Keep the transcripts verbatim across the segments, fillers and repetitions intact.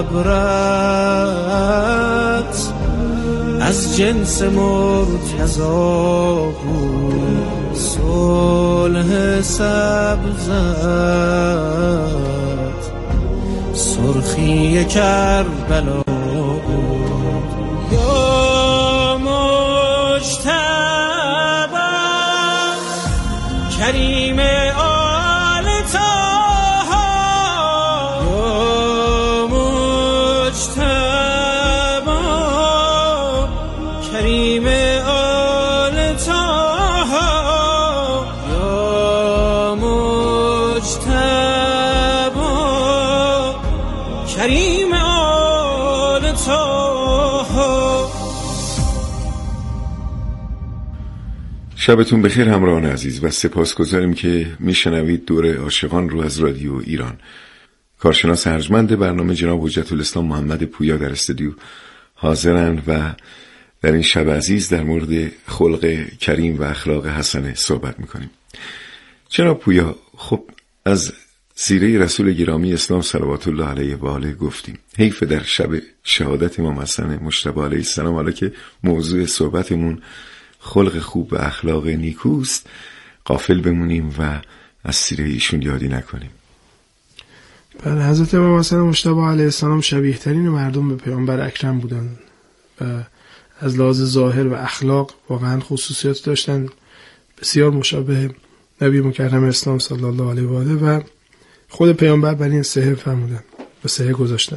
صبرت از جنس مرتضا بود، صلح سبزت سرخی کربلا بود. یا مجتبی کریم آل طه، یا مجتبی کریم آل طه، یا مجتبی کریم آل طه. شبتون بخیر همراهان عزیز و سپاسگزاریم که میشنوید دور عاشقان رو از رادیو ایران. کارشناس ارجمند برنامه جناب حجت الاسلام محمد پویا در استودیو حاضرند و در این شب عزیز در مورد خلق کریم و اخلاق حسنه صحبت میکنیم. جناب پویا، خب از سیره رسول گرامی اسلام صلوات الله علیه و آله گفتیم. حیف در شب شهادت امام حسن مجتبی علیه السلام، حالا که موضوع صحبتمون خلق خوب و اخلاق نیکوست، غافل بمونیم و از سیره ایشون یادی نکنیم. بله، حضرت امام حسن مجتبی علیه السلام شبیه ترین مردم به پیامبر اکرم بودن و از لحاظ ظاهر و اخلاق واقعا خصوصیات داشتن بسیار مشابه نبی مکرم اسلام صلی الله علیه و آله و خود پیامبر بر این صحه فرمودن و صحه گذاشتن.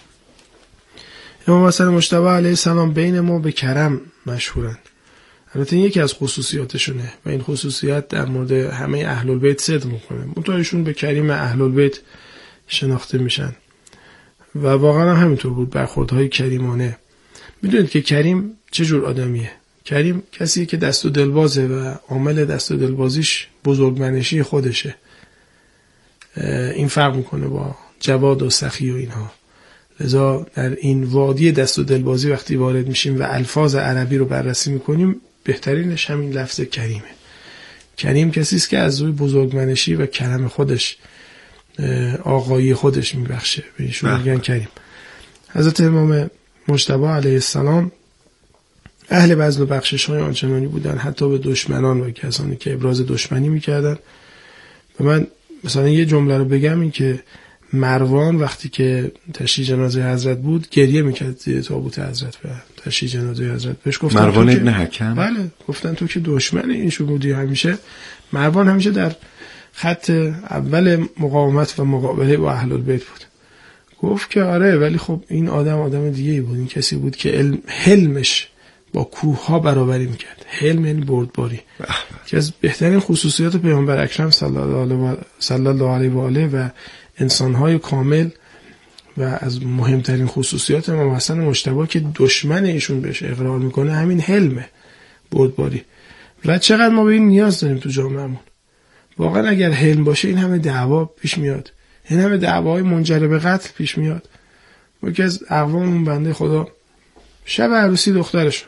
امام حسن مجتبی علیه السلام بین ما به کرم مشهورند. البته این یکی از خصوصیاتشونه و این خصوصیت در مورد همه اهل البیت صدق میکنه. منتهایشون به کریم اهل البیت شناخته میشن و واقعا همینطور بود، برخوردهای کریمانه. میدونید که کریم چه جور آدمیه؟ کریم کسیه که دست و دلبازه و عامل دست و دلبازیش بزرگمنشی خودشه. این فرق میکنه با جواد و سخی و اینها. لذا در این وادی دست و دلبازی وقتی وارد میشیم و الفاظ عربی رو بررسی میکنیم، بهترینش همین لفظ کریمه. کریم کسی است که از روی بزرگمنشی و کرم خودش آقایی خودش میبخشه، به ایشون میگن کریم. حضرت امام مجتبی علیه السلام اهل بذل و بخشش های آنچنانی بودن حتی به دشمنان و کسانی که ابراز دشمنی میکردن. و من مثلا یه جمله رو بگم، این که مروان وقتی که تشییع جنازه حضرت بود گریه میکرد زیر تابوت حضرت و تشییع جنازه حضرت. بهش گفتن مروان ابن حکم، بله، گفتن تو که دشمن این شو بودی. همیشه مروان همیشه در خط اول مقاومت و مقابله با اهل البیت بود. گفت که آره، ولی خب این آدم آدم دیگه‌ای بود. این کسی بود که علم حلمش با کوه ها برابری میکرد. حلم یعنی بردباری، که از بهترین خصوصیات پیامبر اکرم صلی الله علیه و آله و انسان‌های کامل و از مهمترین خصوصیات امام حسن مجتبی که دشمن ایشون بهش اقرار میکنه همین حلمه، بردباری. و چقدر ما به این نیاز داریم تو جامعهمون. واقعا اگر حلم باشه این همه دعوا پیش میاد، این همه دعواهای منجر به قتل پیش میاد. یکی از اقوامون بنده خدا شب عروسی دخترشون،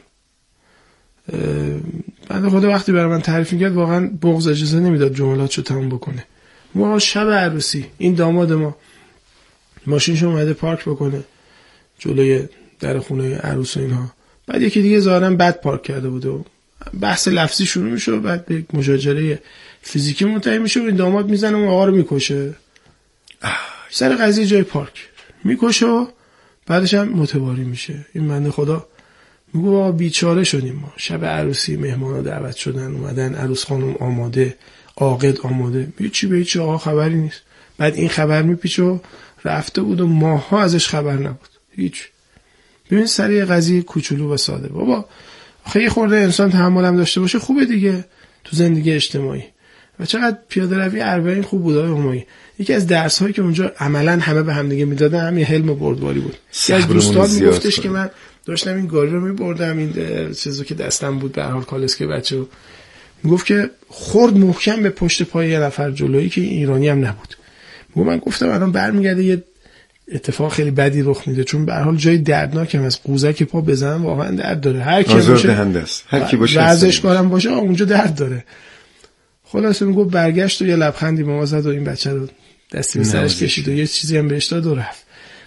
بنده خدا وقتی برای من تعریف میکرد واقعا بغض اجازه نمیداد جملاتشو تموم بکنه. ما شب عروسی این داماد ما ماشینش اومده پارک بکنه جلوی در خونه عروس و اینها، بعد یکی دیگه ظاهرا بد پارک کرده بوده و بحث لفظی شروع میشه و بعد به مشاجره فیزیکی منتهی میشه و این داماد میزنه اون آقا رو میکشه سر قضیه جای پارک، میکشه و بعدش هم متواری میشه. این بنده خدا میگه آقا بیچاره شدیم، ما شب عروسی مهمانا دعوت شدن، اومدن، عروس خانم آماده، عاقد آماده، به چی به چی آقا خبری نیست. بعد این خبر میپیچه و رفته بود و ماها ازش خبر نبود هیچ. ببین سریع قضیه کوچولو و ساده. بابا خیلی خورده انسان تحمل هم داشته باشه خوبه دیگه تو زندگی اجتماعی. و چقدر پیاده روی اربعین خوب بود آقای همایی. یکی از درس هایی که اونجا عملا همه به هم دیگه میدادن همین حلم بردباری بود. یکی از دوستان میگفتش که من داشتم این گاری رو میبردم، این چیزو که دستم بود به هر حال کالسکه بچه، میگفت که خورد محکم به پشت پای یه نفر جلویی که ایرانی هم نبود. میگم من گفتم الان برمیگرده یه اتفاق خیلی بدی رخ میده، چون به هر حال جای دردناکم از قوزک پا بزنم واقعا درد داره. هر کی باشه هر کی باشه ورزشکارم باشه اونجا درد داره. خلاصه میگفت برگشت و یه لبخندی به ما زد و این بچه رو دستی به سرش کشید و یه چیزی هم بهش داد و رفت.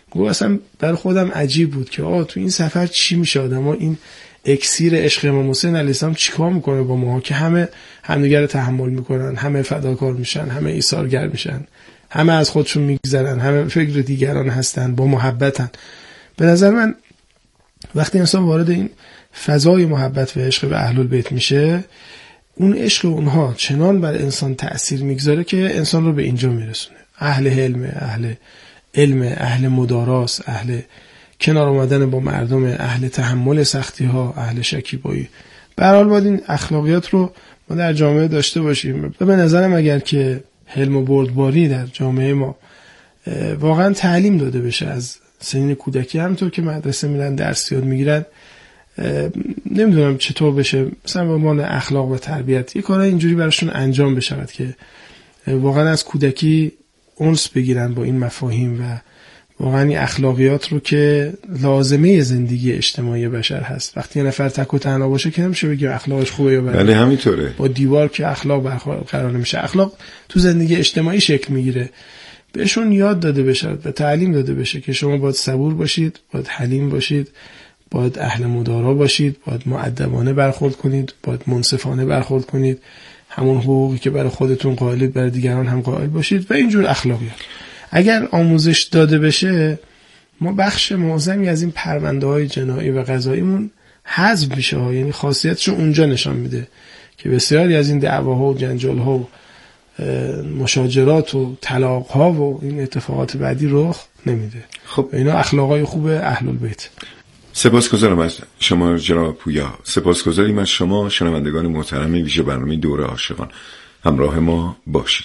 گفت اصلا برای خودم عجیب بود که آقا تو این سفر چی میشه، آدما این اکسیر عشق امام حسین علیه السلام چیکار میکنه با ما که همه همدیگه رو تحمل میکنن، همه فداکار میشن، همه ایثارگر میشن، همه از خودشون میگذرن، همه فکر دیگران هستن، با محبتن. به نظر من وقتی انسان وارد این فضای محبت و عشق به اهل البیت میشه، اون عشق اونها چنان بر انسان تأثیر میگذاره که انسان رو به اینجا میرسونه. اهل حلم، اهل علم، اهل مداراس، اهل کنار آمدن با مردم، اهل تحمل سختی ها، اهل شکیبایی. به هر حال باید این اخلاقیات رو ما در جامعه داشته باشیم. و به نظرم اگر که حلم و بردباری در جامعه ما واقعا تعلیم داده بشه از سنین کودکی، همونطور که مدرسه میرن درس یاد میگیرن، نمیدونم چطور بشه مثلا به عنوان اخلاق و تربیت یه کارای اینجوری براشون انجام بشود که واقعا از کودکی انس بگیرن با این مفاهیم و واقعا این اخلاقیات رو که لازمه زندگی اجتماعی بشر هست. وقتی یه نفر تک و تنها باشه که نمیشه بگیم اخلاقش خوبه یا بده. بله همینطوره. با دیوار که اخلاق برقرار نمیشه. اخلاق تو زندگی اجتماعی شکل میگیره. بهشون یاد داده بشه و تعلیم داده بشه که شما باید صبور باشید، باید حلیم باشید، باید اهل مدارا باشید، باید مؤدبانه برخورد کنید، باید منصفانه برخورد کنید، همون حقوقی که برای خودتون قائلید برای دیگران هم قائل باشید و اینجور اخلاقیات. اگر آموزش داده بشه، ما بخش معظمی از این پرونده‌های جنایی و قضاییمون حذف میشه، یعنی خاصیتش رو اونجا نشان میده که بسیاری از این دعواها و جنجال‌ها و مشاجرات و طلاق‌ها و این اتفاقات بعدی رخ نمیده. خب اینا اخلاقای خوب اهل البیت. سپاسگزارم از شما جناب پویا. سپاسگزاریم از شما شنوندگان محترم ویژه برنامه دوره عاشقان. همراه ما باشید.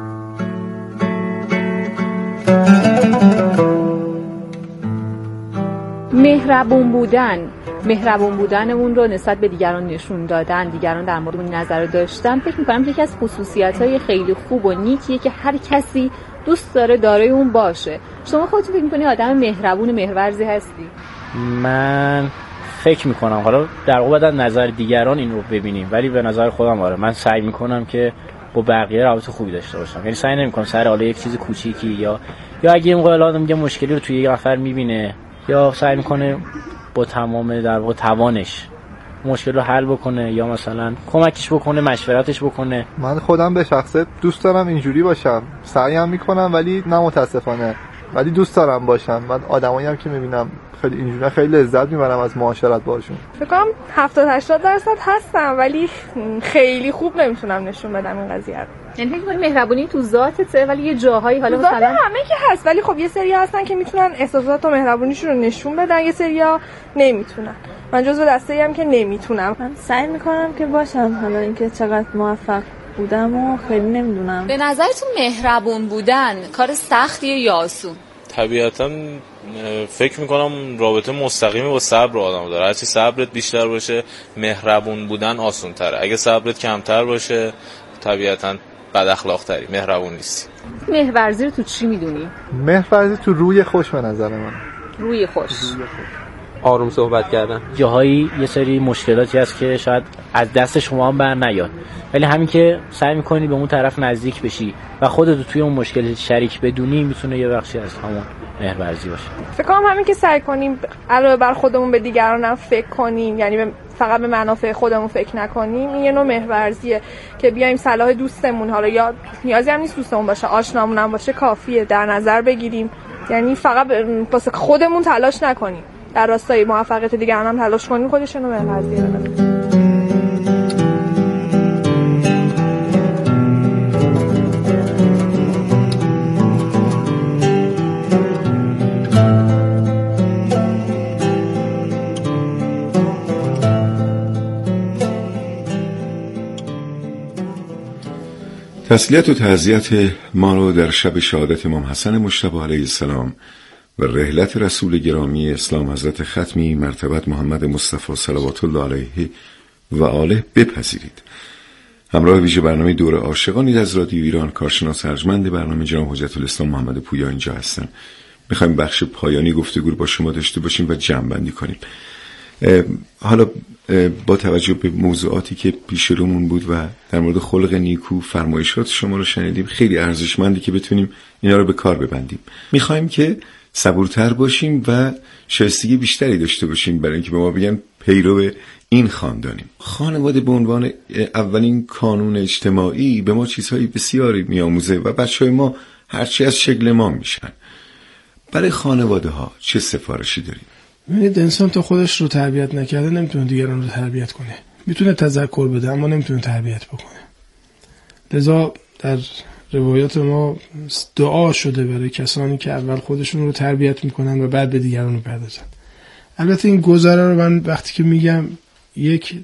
مهربون بودن مهربون بودن اون رو نسبت به دیگران نشون دادن، دیگران در مورد اون نظر داشتن، فکر می‌کنم یکی از خصوصیت‌های خیلی خوب و نیکیه که هر کسی دوست داره دارای اون باشه. شما خودتون فکر می‌کنی آدم مهربون مهرورزی هستی؟ من فکر می‌کنم، حالا در واقع بعد نظر دیگران این رو ببینیم، ولی به نظر خودم آره من سعی می‌کنم که با بقیه رابطه خوبی داشته باشم. یعنی سعی نمی‌کنم سر حالا یک چیز کوچیکی یا یا اگه این موقع آدم میگه مشکلی رو توی یک نفر می‌بینه یا سعی می‌کنه با تمام در واقع توانش مشکل رو حل بکنه یا مثلا کمکش بکنه، مشورتش بکنه. من خودم به شخصه دوست دارم اینجوری باشم، سعیم میکنم ولی نه متاسفانه، ولی دوست دارم باشم. من آدمایی هم که میبینم خیلی اینجوری خیلی لذت میبرم از معاشرت باشون. فکر کنم هفتاد هشتاد درصد هستم ولی خیلی خوب نمیتونم نشون بدم این قضیه رو. یعنی فکر کنم مهربونی تو ذاتته ولی یه جاهایی حالا مثلا همه که هست، ولی خب یه سری هستن که میتونن احساسات و مهربونیشون رو نشون بدن، یه سری‌ها نمیتونن. من جزو دسته‌ای ام که نمیتونم. من سعی میکنم که باشم، حالا اینکه چقدر موفق بودم و خیلی نمیدونم. به نظرتون مهربون بودن کار سختیه یا آسون؟ طبیعتاً فکر میکنم رابطه مستقیمی با صبر آدم داره. هرچی صبرت بیشتر باشه مهربون بودن آسون تره. اگه صبرت کمتر باشه طبیعتاً بد اخلاق تری، مهربون نیستی. مهرورزی رو تو چی میدونی؟ مهرورزی تو روی خوش به نظر من. روی خوش. آروم صحبت کردن. جاهایی یه سری مشکلاتی هست که شاید از دست شما هم بر نیاد، ولی همین که سعی میکنی به اون طرف نزدیک بشی و خودت توی اون مشکل شریک بدونی میتونه یه بخشی از همون مهرورزی باشه. فکر کنم همین که سعی کنیم علاوه بر خودمون به دیگران هم فکر کنیم، یعنی فقط به منافع خودمون فکر نکنیم، این یه نوع مهرورزیه که بیایم صلاح دوستمون، حالا یا نیازی هم نیست دوستمون باشه، آشنامون هم باشه، کافیه در نظر بگیریم، یعنی فقط واسه خودمون تلاش نکنیم، در راستای موفقیت دیگران هم تلاش کنیم، خودش نوع مهرورزیه. تسلیت و تعزیت ما رو در شب شهادت امام حسن مجتبی علیه السلام و رحلت رسول گرامی اسلام حضرت ختمی مرتبت محمد مصطفی صلوات الله علیه و آله بپذیرید. همراه ویژه برنامه دوره عاشقانی از رادیو ایران کارشناس ارجمند برنامه جناب حجت الاسلام محمد پویا اینجا هستن. میخوایم بخش پایانی گفتگو رو با شما داشته باشیم و جمع‌بندی کنیم. حالا با توجه به موضوعاتی که پیش رومون بود و در مورد خلق نیکو فرمایشات شما رو شنیدیم، خیلی ارزشمندی که بتونیم اینا رو به کار ببندیم. میخوایم که صبورتر باشیم و شایستگی بیشتری داشته باشیم برای اینکه به ما بگن پیرو این خاندانیم. خانواده به عنوان اولین کانون اجتماعی به ما چیزهای بسیاری میآموزه و بچهای ما هرچی از شکل ما میشن. برای خانواده ها چه سفارشی داریم؟ ببینید، انسان تا خودش رو تربیت نکرده نمیتونه دیگران رو تربیت کنه. میتونه تذکر بده اما نمیتونه تربیت بکنه. لذا در روایات ما دعا شده برای کسانی که اول خودشون رو تربیت میکنن و بعد به دیگران میپردازن. البته این گزاره رو من وقتی که میگم، یک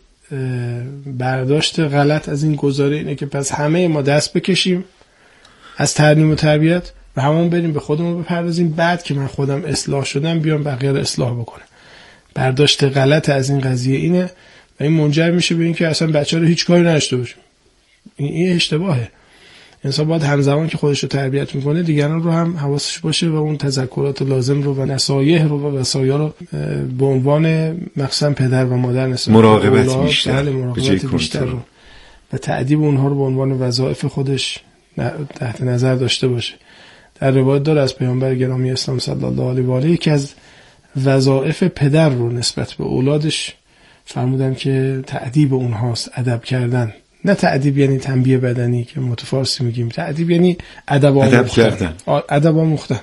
برداشت غلط از این گزاره اینه که پس همه ما دست بکشیم از تعلیم و تربیت و همون بریم به خودمون بپردازیم، بعد که من خودم اصلاح شدم بیام بقیه رو اصلاح بکنم. برداشت غلط از این قضیه اینه و این منجر میشه به این که اصلا بچه رو هیچ کاری نداشته باشیم. این, این اشتباهه. انسان باید همزمان که خودش رو تربیت میکنه دیگران رو هم حواسش باشه و اون تذکرات لازم رو و نصایح رو و وصایا رو به عنوان مخصوصا پدر و مادر نسبت مراقبت بیشتر, مراقبت بیشتر رو و تأدیب اونها رو به عنوان وظایف خودش تحت نظر داشته باشه. در روایت داره از پیامبر گرامی اسلام صلی الله علیه و آله که از وظایف پدر رو نسبت به اولادش فرمودن که تأدیب اونهاست، ادب کردن. نه تأدیب یعنی تنبیه بدنی که متفارسی میگیم، تأدیب یعنی ادب آموختن، ادب آموختن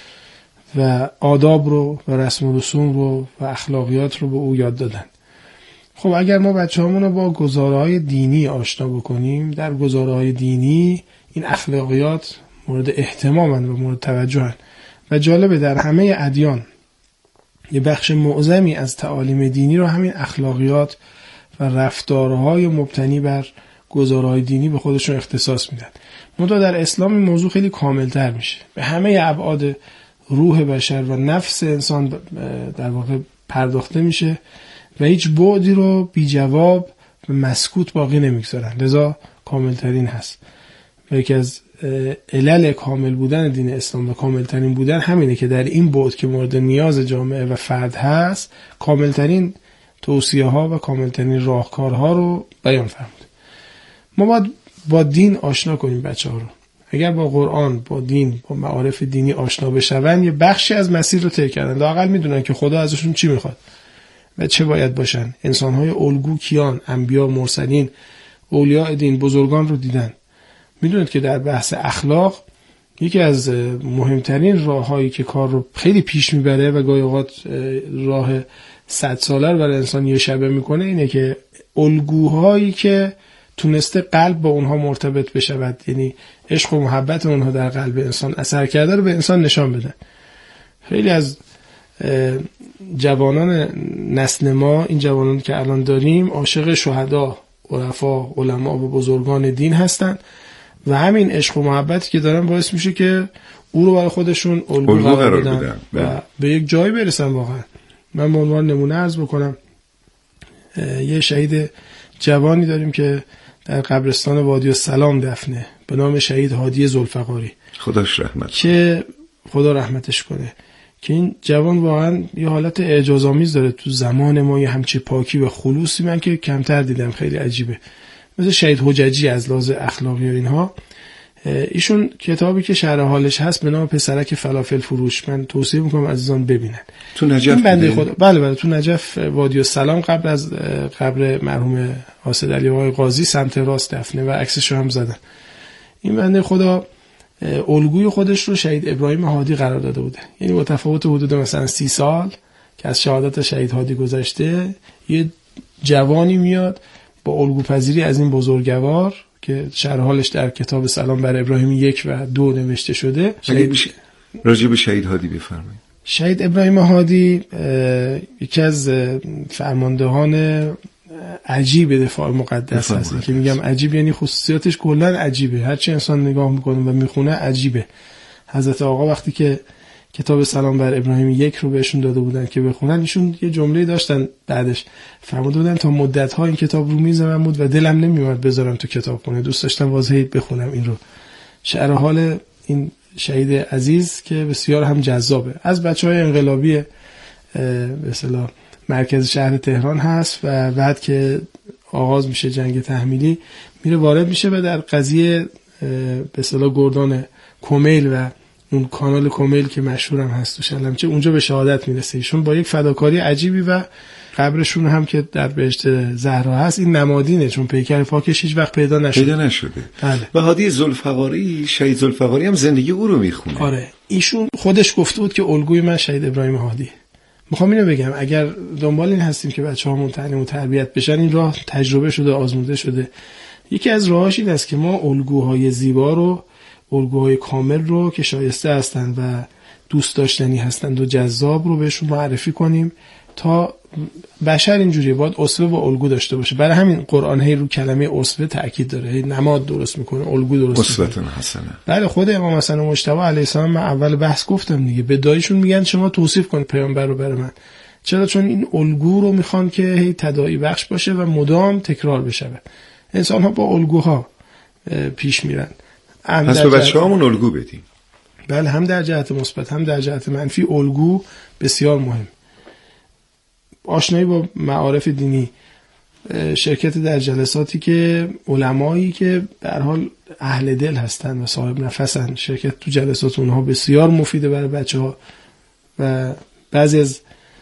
و آداب رو و رسم و رسوم رو و اخلاقیات رو به او یاد دادن. خب اگر ما بچه‌هامون رو با گزاره‌های دینی آشنا بکنیم، در گزاره‌های دینی این اخلاقیات مورد اهتمامن و مورد توجهن و جالبه در همه ادیان یه بخش معظمی از تعالیم دینی رو همین اخلاقیات و رفتارهای مبتنی بر گزارهای دینی به خودشون اختصاص میدن. منتها در اسلام این موضوع خیلی کاملتر میشه، به همه ابعاد روح بشر و نفس انسان در واقع پرداخته میشه و هیچ بعدی رو بی جواب و مسکوت باقی نمیگذارن. لذا کاملترین هست و یکی از علل کامل بودن دین اسلام و کاملترین بودن همینه که در این بعد که مورد نیاز جامعه و فرد هست کاملترین توصیه ها و کاملترین راهکارها رو بیان فرمود. ما باید با دین آشنا کنیم بچه ها رو. اگر با قرآن، با دین، با معارف دینی آشنا بشون یه بخشی از مسیر رو طی کردن. لااقل میدونن که خدا ازشون چی میخواد و چه باید باشن. انسان‌های الگو کیان، انبیا، مرسلین، اولیاء دین، بزرگان رو دیدن. میدونید که در بحث اخلاق یکی از مهمترین راه‌هایی که کار رو خیلی پیش میبره و گاهی اوقات راه صد ساله رو برای انسان یه شبه میکنه اینه که الگوهایی که تونسته قلب با اونها مرتبط بشود، یعنی عشق و محبت اونها در قلب انسان اثر کرده رو به انسان نشان بدن. خیلی از جوانان نسل ما، این جوانان که الان داریم، عاشق شهدا، عرفا، علما و بزرگان دین هستن و همین عشق و محبتی که دارن باعث میشه که او رو برای خودشون الگو قرار بدن و به یک جایی برسن. واقعا من به عنوان نمونه عرض بکنم، یه شهید جوانی داریم که در قبرستان وادی السلام دفنه به نام شهید هادی ذوالفقاری، خداش رحمت که خدا رحمتش کنه. که این جوان واقعا یه حالت اعجازآمیز داره تو زمان ما، یه همچه پاکی و خلوصی من که کمتر دیدم، خیلی عجیبه. مثل شهید حججی از لحاظ اخلاقی و اینها. ایشون کتابی که شرح حالش هست به نام پسرک فلافل فروش، من توصیه میکنم عزیزان ببینن. تو نجف بنده خدا بله بله تو نجف وادی السلام قبل از قبر مرحوم حاسد علی آقای قاضی سمت راست دفنه و عکسش رو هم زدن. این بنده خدا الگوی خودش رو شهید ابراهیم هادی قرار داده بوده، یعنی با تفاوت حدود مثلا سی سال که از شهادت شهید هادی گذشته، یه جوانی میاد با الگوپذیری از این بزرگوار که شرح حالش در کتاب سلام بر ابراهیم یک و دو نوشته شده. شهید راجع به شهید هادی بفرمایید. شهید ابراهیم هادی یکی از فرماندهان عجیب دفاع مقدس هست. که میگم عجیب یعنی خصوصیاتش کلا عجیبه، هرچی انسان نگاه میکنه و میخونه عجیبه. حضرت آقا وقتی که کتاب سلام بر ابراهیم یک رو بهشون داده بودن که بخونن، ایشون یه جمله داشتن بعدش فرموده بودن تا مدت‌ها این کتاب رو میزم بود و دلم نمیومد بذارم تو کتابخونه، دوست داشتم واضحی بخونم این رو. شعر حال این شهید عزیز که بسیار هم جذابه، از بچهای انقلابی به اصطلاح مرکز شهر تهران هست و بعد که آغاز میشه جنگ تحمیلی میره وارد میشه و در قضیه به اصطلاح گردان کمیل و اون کانال کومیل که مشهورم هست تو شلمچه، اونجا به شهادت میرسه. ایشون با یک فداکاری عجیبی و قبرشون هم که در بهشت زهرا هست این نمادینه، چون پیکر پاکش هیچ وقت پیدا نشده. پیدا نشده. بله. و هادی ذوالفقاری، شهید ذوالفقاری هم زندگی او رو میخونه. آره، ایشون خودش گفته بود که الگوی من شهید ابراهیم هادی. میخوام اینو بگم اگر دنبال این هستیم که بچه‌هامون تعلیم و تربیت بشن، این راه تجربه شده، آزموده شده. یکی از راهاش این است که ما الگوهای زیبا رو، الگوهای کامل رو که شایسته هستند و دوست داشتنی هستند و جذاب رو بهشون معرفی کنیم تا بشر اینجوریه، باید اسوه و الگو داشته باشه. برای همین قرآن هی رو کلمه اسوه تاکید داره، هی نماد درست میکنه، الگو درست میکنه. اسوه حسنه. بله، خود امام حسن مجتبی علیه السلام من اول بحث گفتم دیگه، به داییشون میگن شما توصیف کن پیامبر رو برای من. چرا؟ چون این الگو رو میخوان که هی تداعی بخش باشه و مدام تکرار بشه. انسان ها با الگوها پیش میرن. پس به بچه‌هامون الگو بدیم. بله، هم در جهت مثبت هم در جهت منفی الگو بسیار مهم. آشنایی با معارف دینی، شرکت در جلساتی که علمایی که به هر حال اهل دل هستن و صاحب نفسن، شرکت تو جلسات اونها بسیار مفیده برای بچه‌ها. و بعضی از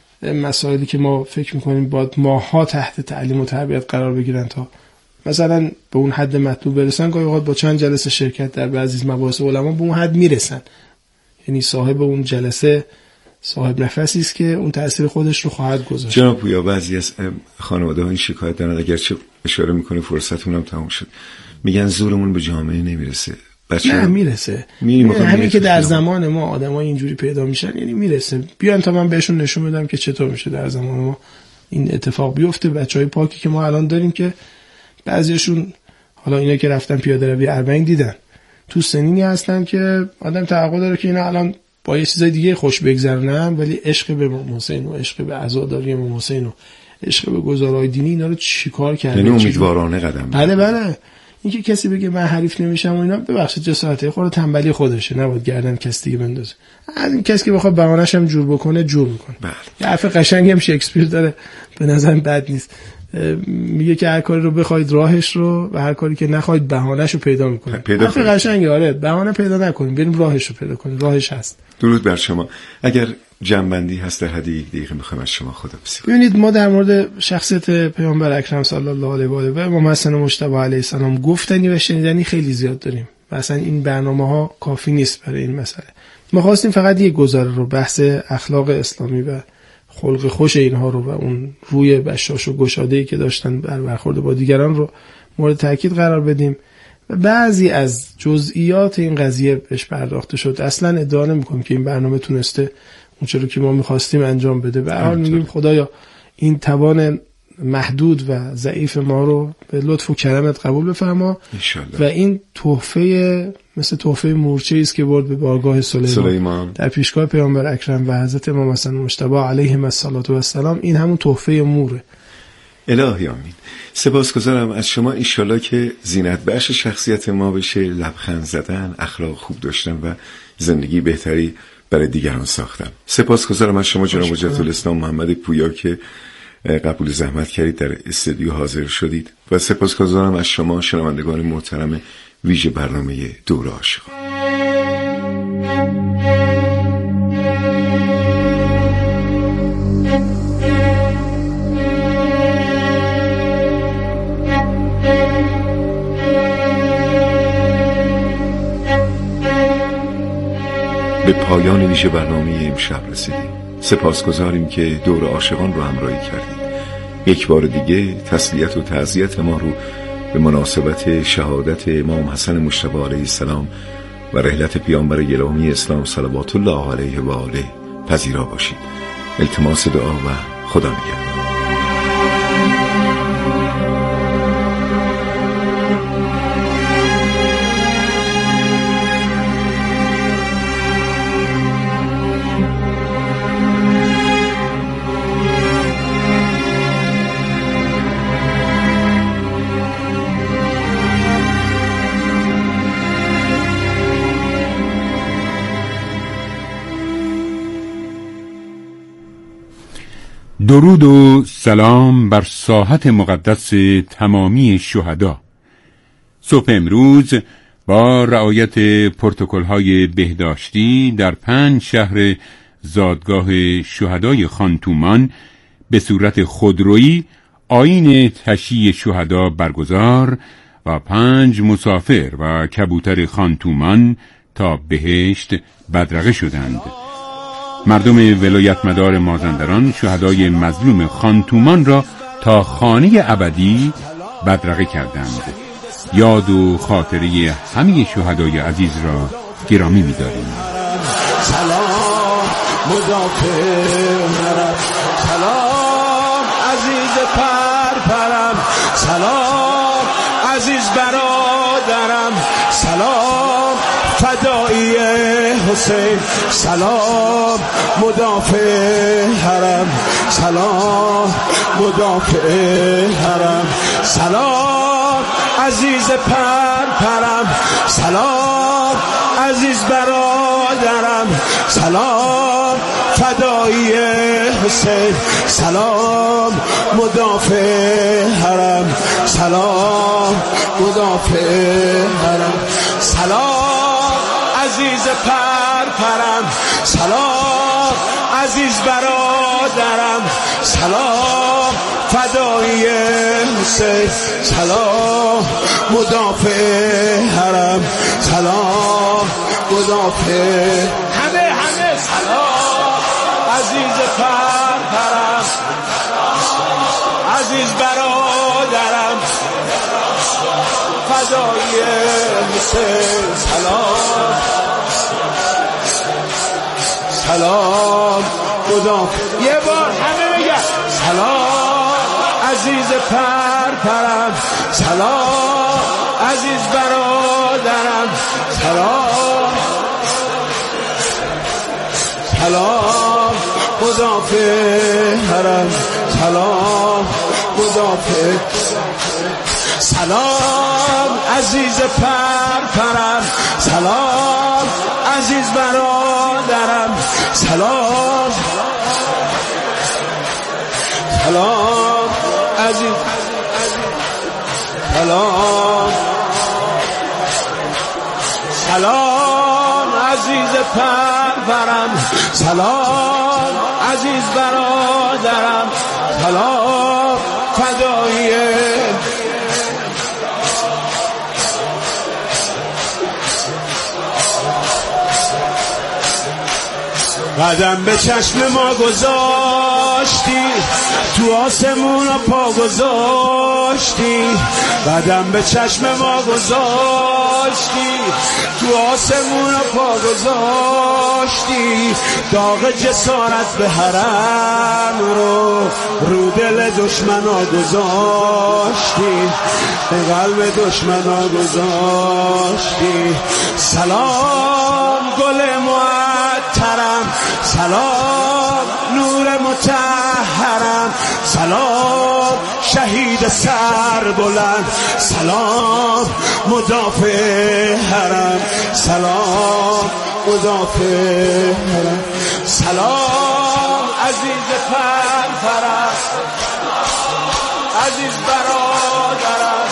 مسائلی که ما فکر می‌کنیم باید ماها تحت تعلیم و تربیت قرار بگیرن تا مثلا به اون حد مطلوب برسن، گاهی اوقات با چند جلسه شرکت در بعضی از مباحث علما به اون حد میرسن. یعنی صاحب اون جلسه صاحب نفسی است که اون تأثیر خودش رو خواهد گذاشت. جناب پویا، بعضی از خانواده‌ها این شکایت دارن، اگرچه اشاره میکنه فرصتمون هم تموم شد، میگن زورمون به جامعه نمیرسه. بچه نه میرسه. همین که در زمان ما آدمای اینجوری پیدا میشن یعنی میرسه. بیان تا من بهشون نشون بدم که چطور میشه در زمان ما این اتفاق بیفته. بچهای پاکی که ما الان داریم که بعضیشون حالا اینا که رفتن پیاده روی اربعین دیدن، تو سنینی هستن که آدم توقع داره که اینا الان با یه چیزای دیگه خوش بگذرونن، ولی عشق به امام حسین و عشق به عزاداری امام حسین و عشق به گزارهای دینی اینا رو چیکار کرده؟ یعنی امیدوارانه قدم. بله بله. اینکه کسی بگه من حریف نمیشم و اینا، ببخشید جسارته خود تنبلی خودشه، نباید گردن کسی دیگه بندازه. از این کسی که بخواد بهانه‌ش هم جور بکنه جور میکنه. بله. یه حرف قشنگی هم شکسپیر داره، به نظرم بد نیست. میگه که هر کاری رو بخواید راهش رو و هر کاری که نخواید بهانه‌ش رو پیدا میکنه. حرف قشنگه. آره، بهانه پیدا نکنیم، بریم راهش رو پیدا کنیم. راهش هست. درود بر شما. اگر جنبندی هست در حد یک دقیقه میخوایم از شما خداحافظی. ببینید، ما در مورد شخصیت پیامبر اکرم صلی الله علیه و آله و امام حسن مجتبی علیه السلام گفتنی و شنیدنی خیلی زیاد داریم. مثلا این برنامه‌ها کافی نیست برای این مسئله. ما خواستیم فقط یک گزاره رو، بحث اخلاق اسلامی و خلق خوش اینها رو و اون روی بشاش و گشاده‌ای که داشتن بر برخورد با دیگران رو مورد تاکید قرار بدیم. و بعضی از جزئیات این قضیه بهش پرداخته شد. اصلا ادعا نمی‌کنم که این برنامه تونسته اون چیزی که ما می‌خواستیم انجام بده. به هر حال میگیم خدایا این توان محدود و ضعیف ما رو به لطف و کرمت قبول بفرما و این تحفه مثل تحفه مورچه‌ای است که برد به بارگاه سلیمان, سلیمان در پیشگاه پیامبر اکرم و حضرت امام حسن مجتبی علیهم السلام، این همون تحفه موره. الهی آمین. سپاسگزارم از شما. انشالله که زینت بخش شخصیت ما بشه لبخند زدن، اخلاق خوب داشتن و زندگی بهتری برای دیگران ساختن. سپاسگزارم از شما جناب حجت الاسلام محمد پویا که قبول زحمت کردید در استودیو حاضر شدید و سپاسگزارم از شما شنوندگان محترم ویژه برنامه دور عاشقان. به پایان ویژه برنامه امشب رسیدیم. سپاسگزاریم که دور عاشقان رو همراهی کردید. یک بار دیگه تسلیت و تعزیت ما رو به مناسبت شهادت امام حسن مجتبی علیه السلام و رحلت پیامبر گرامی اسلام صلوات الله علیه و آله پذیرا باشید. التماس دعا و خدا نگهدار. درود و سلام بر ساحت مقدس تمامی شهدا. صبح امروز با رعایت پروتکل‌های بهداشتی در پنج شهر زادگاه شهدای خانتومان به صورت خودرویی آیین تشییع شهدا برگزار و پنج مسافر و کبوتر خانتومان تا بهشت بدرقه شدند. مردم ولایت مدار مازندران شهدای مظلوم خانتومان را تا خانه ابدی بدرقه کردند. یاد و خاطره همه شهدای عزیز را گرامی می‌داریم. سلام مدافع مرم، سلام عزیز پرپرم، سلام عزیز برادرم، سلام فدایی حسین، سلام مدافع حرم، سلام مدافع حرم، سلام عزیز پرپرم، سلام عزیز برادرم، سلام فدایی حسین، سلام مدافع حرم، سلام مدافع حرم، سلام عزیز پرپرم، سلام عزیز برادرم، سلام فدایی حسین، سلام مدافع حرم، سلام مدافع همه همه سلام عزیز پرپرم، عزیز برادرم، فدایی حسین، سلام سلام مدافع. یه بار همه بگن سلام عزیز پرپرم، سلام عزیز برادرم، سلام سلام مدافع حرم، سلام مدافع، سلام عزیز پرپرم، سلام عزیز برادرم، سلام سلام عزیز سلام سلام عزیز پرورم، سلام عزیز برادرم، سلام فدایی قدم به چشم ما گذاشتی، تو آسمون پا گذاشتی، قدم به چشم ما گذاشتی، تو آسمون پا گذاشتی، داغ جسارت به حرم رو رو دل دشمنا گذاشتی، به قلب دشمنا گذاشتی. سلام گل معطرم، سلام نور مطهرم، سلام شهید سر بلند، سلام مدافع حرم، سلام مدافع حرم، سلام عزیز پرپرم، عزیز برادرم،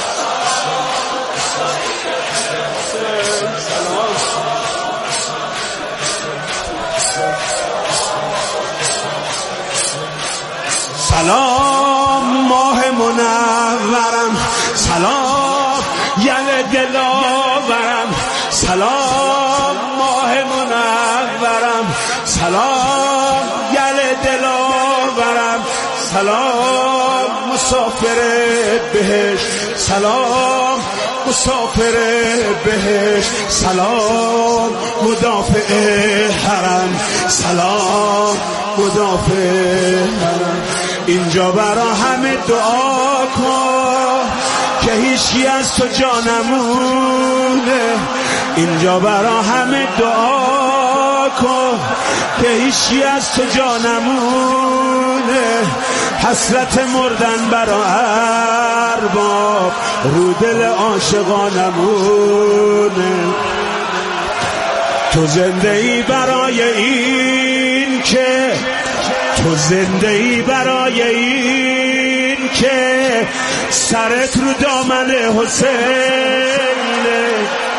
سلام ماه منورم، سلام یل دلاورم، سلام ماه منورم، سلام یل دلاورم، سلام مسافر بهشت، سلام مسافر بهشت، سلام مدافع حرم، سلام مدافع حرم. اینجا برا همه دعا کن که هیچی از تو جا نمونه، اینجا برا همه دعا کن که هیچی از تو جا نمونه، حسرت مردن برا ارباب رو دل عاشقا نمونه. تو زنده ای برای این که تو زنده ای برای این که سرت رو دامن حسینه،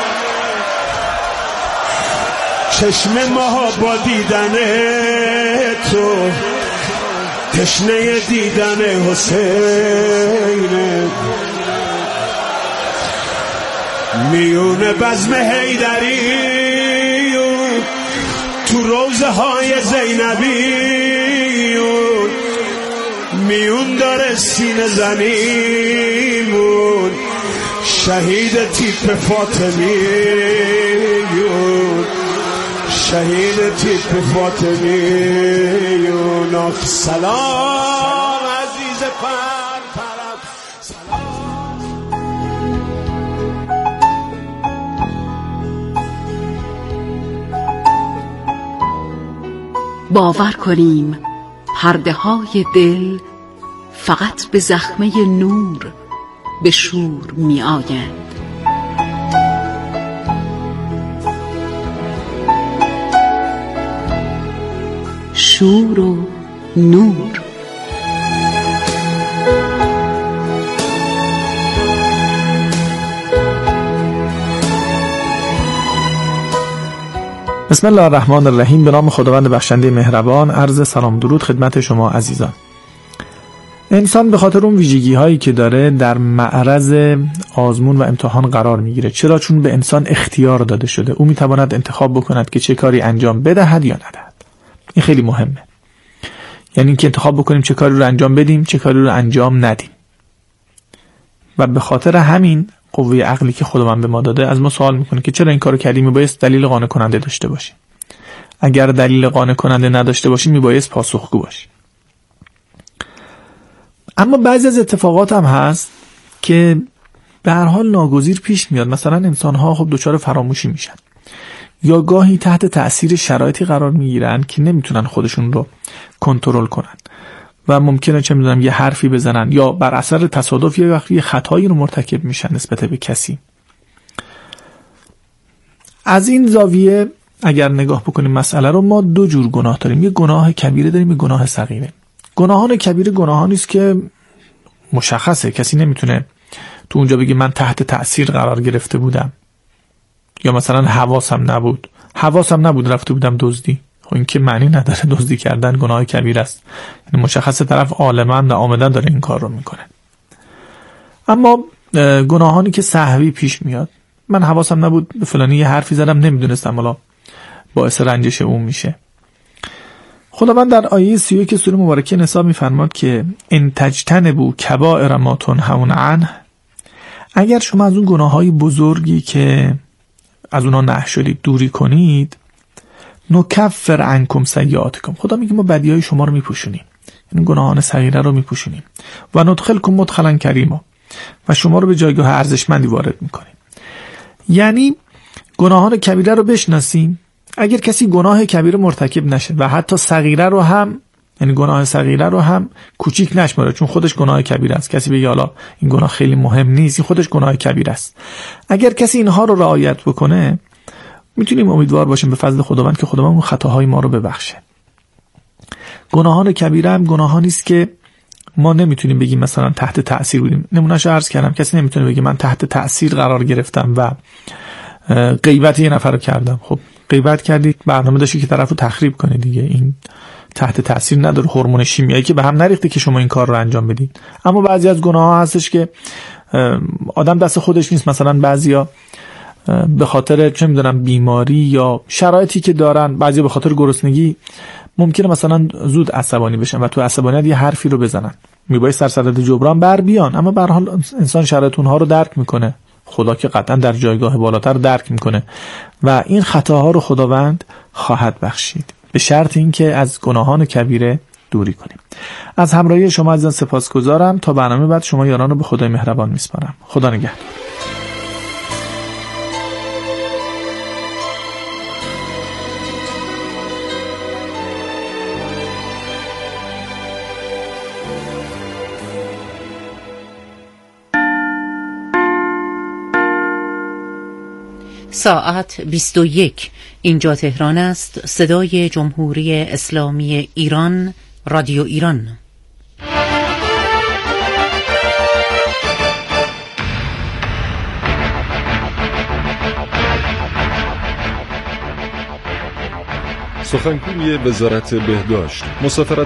چشم ما با دیدن تو تشنه دیدن حسینه. میون بزم حیدریون تو روزه های زینبیون، میون داره سینه زنیمون شهید تیپ فاطمیون، شهید تیپ فاطمیون. آخ سلام عزیز پر پرم، باور کنیم پرده های دل فقط به زخمه نور به شور می آیند. شور و نور. بسم الله الرحمن الرحیم. به نام خداوند بخشنده مهربان. عرض سلام درود خدمت شما عزیزان. انسان به خاطر اون ویژگی هایی که داره در معرض آزمون و امتحان قرار میگیره. چرا؟ چون به انسان اختیار داده شده. او میتواند انتخاب بکند که چه کاری انجام بدهد یا ندهد. این خیلی مهمه. یعنی اینکه انتخاب بکنیم چه کاری رو انجام بدیم، چه کاری رو انجام ندیم. و به خاطر همین قوه عقلی که خداوند به ما داده از ما سوال میکنه که چرا این کارو کردیم. میبایست دلیل قانع کننده داشته باشیم. اگر دلیل قانع کننده نداشته باشیم میبایست پاسخگو باشیم. اما بعضی از اتفاقات هم هست که به هر حال ناگزیر پیش میاد. مثلا انسان ها خب دچار فراموشی میشن یا گاهی تحت تأثیر شرایطی قرار میگیرن که نمیتونن خودشون رو کنترل کنن و ممکنه چه میدونم یه حرفی بزنن یا بر اثر تصادف یه وقتی یه خطایی رو مرتکب میشن نسبت به کسی. از این زاویه اگر نگاه بکنیم مسئله رو، ما دو جور گناه داریم. یه گناه کبیره داریم، یه گناه صغیره. گناهان کبیره گناهانی است که مشخصه، کسی نمیتونه تو اونجا بگه من تحت تأثیر قرار گرفته بودم یا مثلا حواسم نبود حواسم نبود رفته بودم دزدی. خب این که معنی نداره. دزدی کردن گناه کبیره است. یعنی مشخصه طرف عالماً و عامداً داره این کار رو میکنه. اما گناهانی که سهوی پیش میاد، من حواسم نبود به فلانی یه حرفی زدم نمیدونستم، حالا باعث رنجش اون میشه. خداوند در آیه سی و یک سوره مبارکه نساء میفرماد که ان تجتنبوا کبائر ما تنهون عنه، اگر شما از اون گناههای بزرگی که از اونها نهی شدید دوری کنید، نکفر عنکم سیئاتکم، خدا میگه ما بدیهای شما رو میپوشونیم، یعنی گناهان صغیره رو میپوشونیم. و ندخلکم مدخلا کریما، و شما رو به جایگاه ارزشمندی وارد میکنیم. یعنی گناهان کبیره رو بشناسیم. اگر کسی گناه کبیره مرتکب نشه و حتی صغیره رو هم، یعنی گناه صغیره رو هم کوچیک نشماره، چون خودش گناه کبیره است. کسی بگه حالا این گناه خیلی مهم نیست، این خودش گناه کبیره است. اگر کسی اینها رو رعایت بکنه، میتونیم امیدوار باشیم به فضل خداوند که خداوند اون خطاهای ما رو ببخشه. گناهان کبیره هم گناهانی است که ما نمیتونیم بگیم مثلا تحت تأثیر بودیم. نمونهش عرض کردم، کسی نمیتونه بگه من تحت تأثیر قرار گرفتم و غیبت یه نفر رو کردم. خب غیبت کردی، برنامه داشتی که طرفو تخریب کنی دیگه. این تحت تأثیر نداره. هورمون شیمیایی که به هم نریخته که شما این کار رو انجام بدید. اما بعضی از گناه ها هستش که آدم دست خودش نیست. مثلا بعضیا به خاطر چه میدونم بیماری یا شرایطی که دارن، بعضی به خاطر گرسنگی ممکنه مثلا زود عصبانی بشن و تو عصبانیت یه حرفی رو بزنن. میبایست در صدد جبران بر بیان، اما به هر حال انسان شرایط اونها رو درک میکنه. خدا که قطعا در جایگاه بالاتر درک میکنه و این خطاها رو خداوند خواهد بخشید، به شرط اینکه از گناهان کبیره دوری کنیم. از همراهی شما عزیزان سپاسگزارم. تا برنامه بعد شما یاران رو به خدای مهربان میسپارم. خدا نگهدار. ساعت بیست و یک. اینجا تهران است. صدای جمهوری اسلامی ایران، رادیو ایران. سخنگوی وزارت بهداشت. مسافرت